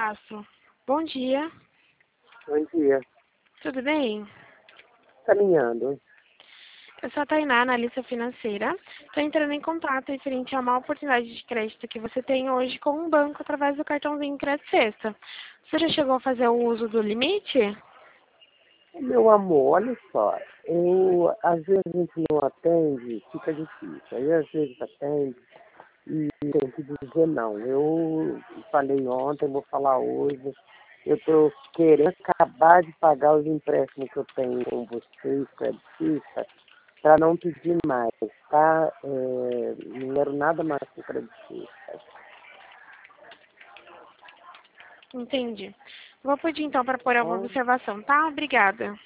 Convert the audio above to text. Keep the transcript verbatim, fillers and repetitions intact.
Castro. Bom dia. Bom dia. Tudo bem? Caminhando. Eu sou a Tainá, analista financeira. Estou entrando em contato referente a uma oportunidade de crédito que você tem hoje com um banco através do cartãozinho Crédito Sexta. Você já chegou a fazer o uso do limite? Meu amor, olha só. Eu, às vezes a gente não atende, fica difícil. Aí às vezes atende e tem que dizer não. Eu falei ontem, vou falar hoje. Eu estou querendo acabar de pagar os empréstimos que eu tenho com vocês, creditistas, para não pedir mais, tá? É, não quero nada mais com creditistas. Entendi. Vou pedir então para pôr uma Tá? observação, tá? Obrigada.